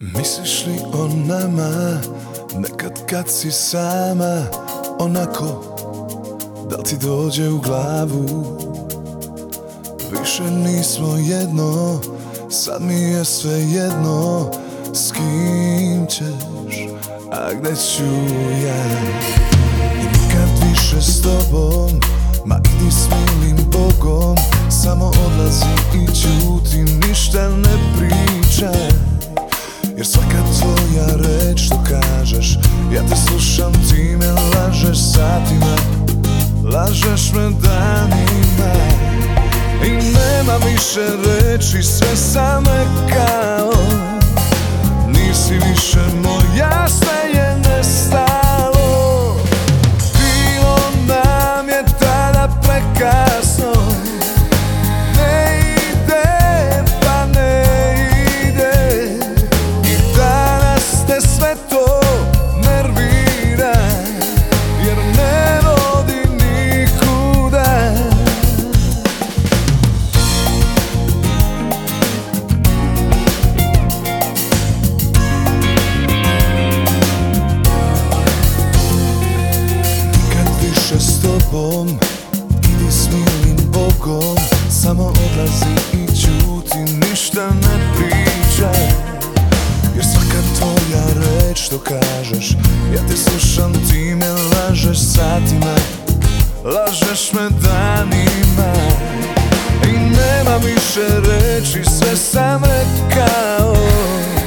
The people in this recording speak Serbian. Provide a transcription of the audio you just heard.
Misliš li o nama, nekad kad si sama, onako, da ti dođe u glavu? Više nismo jedno, sad mi je sve jedno, s kim ćeš, a gde ću ja? I nikad više s tobom, ma idi s milim Bogom, samo odlazi i ćuti, ništa ne pričaj. Jer svaka tvoja reč što kažeš, ja te slušam, ti me lažeš satima, lažeš me danima. I nema više reči, sve sam rekao, nisi više moja, sve je nestalo. Bilo nam je tada prekasno, ne ide pa ne ide, i danas te sve to nervira, jer ne vodi nikuda. S tobom, idi s milim Bogom, samo odlazi i ćuti, ništa ne pričaj. Jer svaka tvoja reč što kažeš, ja te slušam, ti me lažeš satima, lažeš me danima. I nema više reči, sve sam rekao.